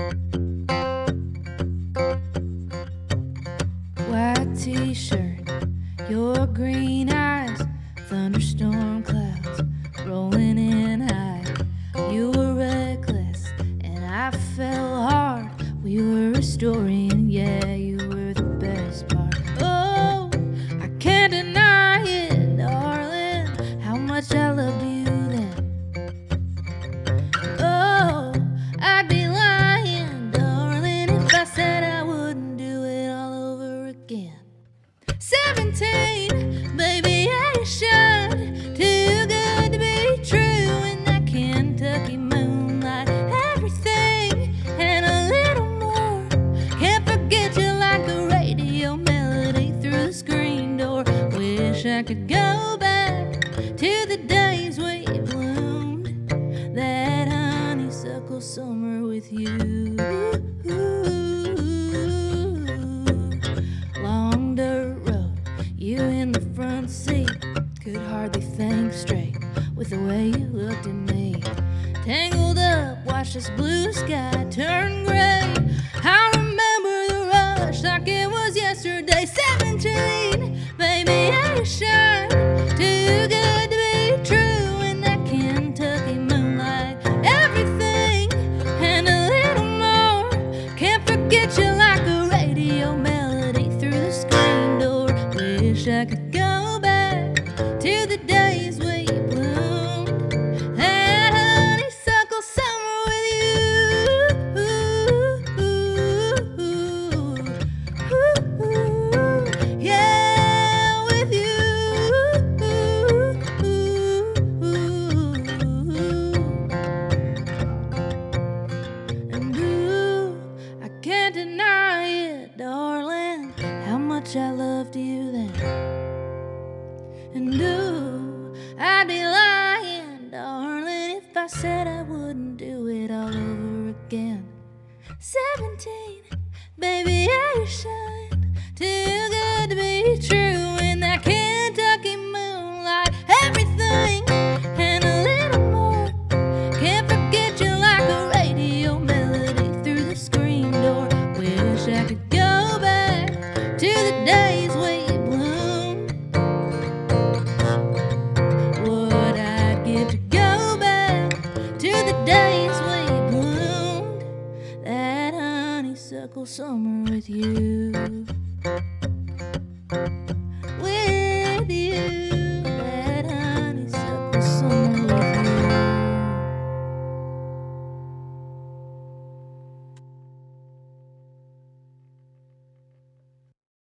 White t-shirt, your green eyes, thunderstorm clouds rolling in high. You were reckless and I fell hard. We were a story and yeah, you were the best part. Oh, I can't deny it, darling, how much I loved you then. Oh, I'd be lying, darling, if I said I wouldn't do it all over again. 17, baby, yeah, you should. Too good to be true in that Kentucky moonlight. Everything and a little more. Can't forget you like a radio melody through the screen door. Wish I could go back to the days we bloomed. That honeysuckle summer with you. Long dirt road, you in the front seat. Could hardly think straight with the way you looked at me. Tangled up, watch this blue sky turn gray. I remember the rush like it was yesterday. 17, baby, yeah, you shine. Too good to be true in that Kentucky moonlight. Everything and a little more. Can't forget you like a radio melody through the screen door. Wish I could go back to the days we bloomed. That honeysuckle summer with you. Yeah, with you. And ooh, I can't deny it, darling, how much I loved you then. And ooh, I'd be lying, darling, if I said I wouldn't do it all over again. 17, baby, yeah, you shine. Too good to be true in that Kentucky moonlight. Everything and a little more. Can't forget you like a radio melody through the screen door. Wish I could go back to the days we bloomed. What I'd give to go back to the days we bloomed. That honeysuckle summer with you.